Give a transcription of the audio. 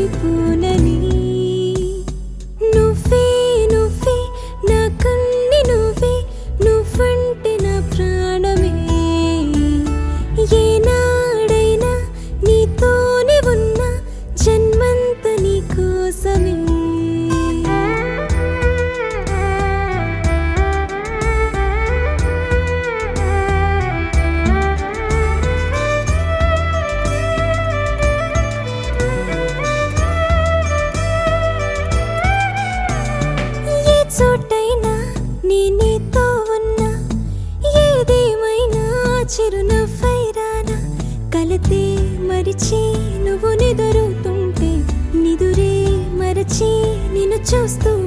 అయిపోనని నువ్వే నువ్వే నా కన్ని నువ్వే నువ్వంటే నా ప్రాణమే ఏనాడైనా నీతోనే ఉన్నా జన్మంత నీ కోసమే చోటైనా నీతో ఉన్నా ఏదేమైనా చిరునవ్వైరానా కలతే మరిచి నువ్వు నిదురుతుంటే నిదురే మరచి నిన్ను చూస్తూ